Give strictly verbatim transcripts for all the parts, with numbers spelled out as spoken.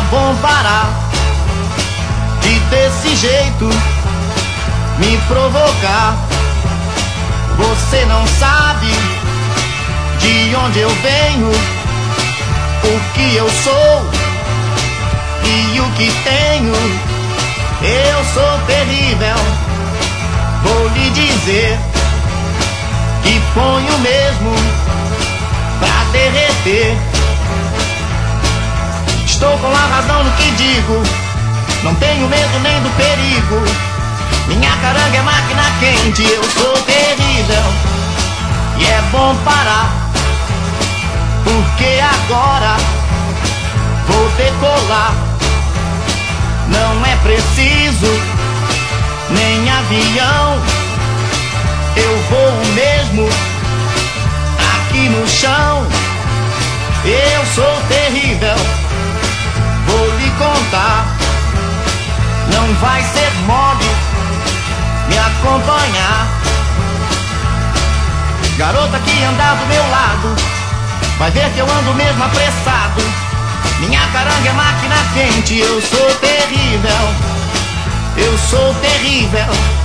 bom parar de desse jeito me provocar. Você não sabe de onde eu venho, o que eu sou e o que tenho. Eu sou terrível, vou lhe dizer que ponho mesmo pra derreter. Estou com a razão no que digo, não tenho medo nem do perigo. Minha caranga é máquina quente, eu sou terrível e é bom parar, porque agora vou decolar. Não é preciso nem avião, eu vou mesmo aqui no chão. Eu sou terrível, vou lhe contar, não vai ser mole me acompanhar. Garota que andar do meu lado vai ver que eu ando mesmo apressado. Minha caranga é máquina quente, eu sou terrível, eu sou terrível.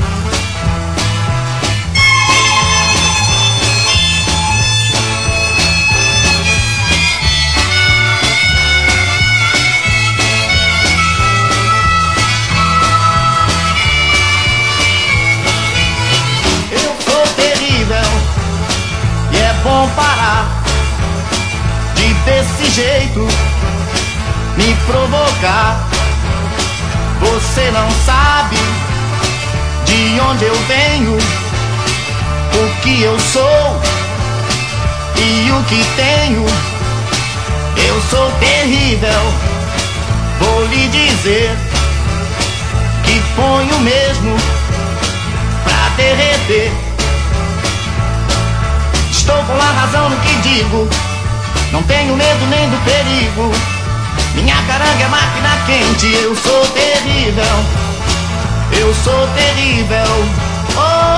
Eu sou terrível e é bom parar de desse jeito me provocar. Você não sabe de onde eu venho, o que eu sou e o que tenho. Eu sou terrível, vou lhe dizer que ponho mesmo pra derreter. Estou com a razão no que digo, não tenho medo nem do perigo. Minha caranga é máquina quente, eu sou terrível, eu sou terrível. Oh!